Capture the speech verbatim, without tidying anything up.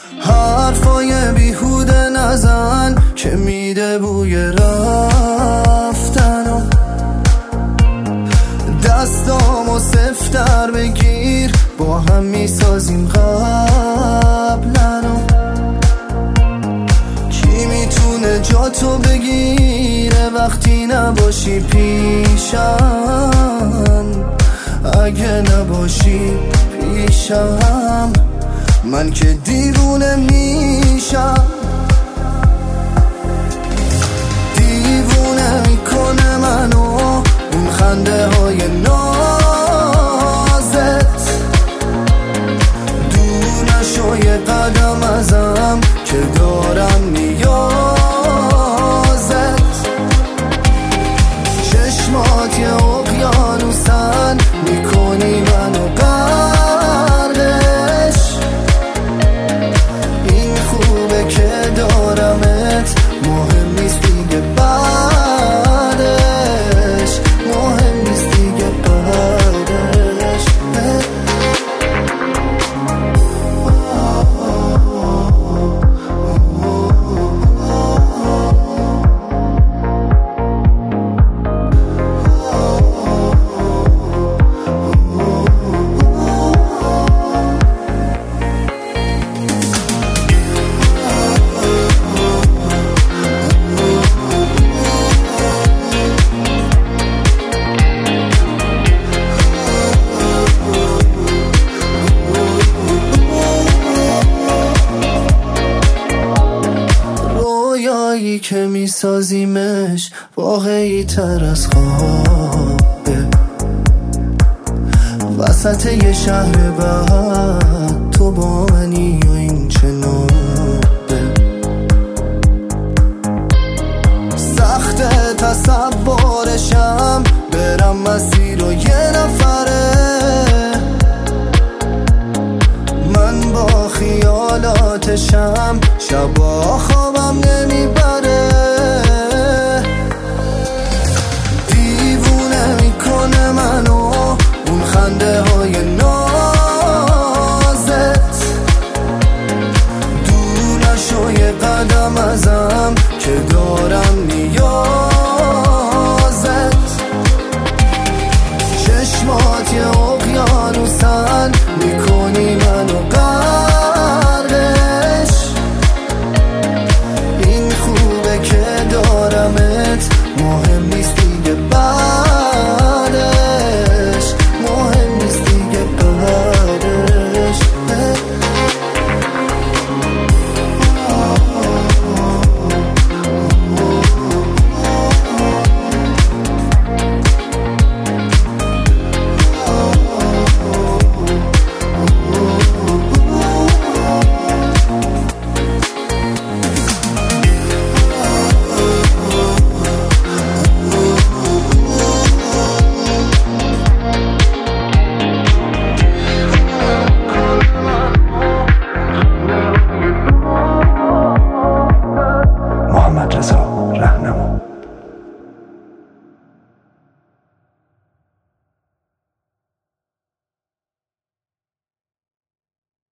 حرفای بیهوده نزن که میده بوی رفتنو، دستامو سفتر بگیر با هم میسازیم قبلنو. کی میتونه جاتو بگیره وقتی نباشی پیشم؟ اگه نباشی پیشم من که دیوونه میشم. دیوونه میکنه منو اون خنده های نازت، دور نشو یه قدم ازم که دارم نیازت. چشمات یه اقیانوسن میکنی منو غرقش، این خوبه که دارمت مهم نیست دیگه بعدش، مهم نیست دیگه بعدش. رویایی که میسازیمش واقعی تر از خوابه، وسط یه شهر بعد تو با منی و این چه نوبه. سخت تصورشم برم مسیر و یه نفره، من با خیالاتشم شبا خوابم نمیبره. دیوونه میکنه منو اون خنده های نازت، دور نشو یه قدم ازم که دارم نیاز.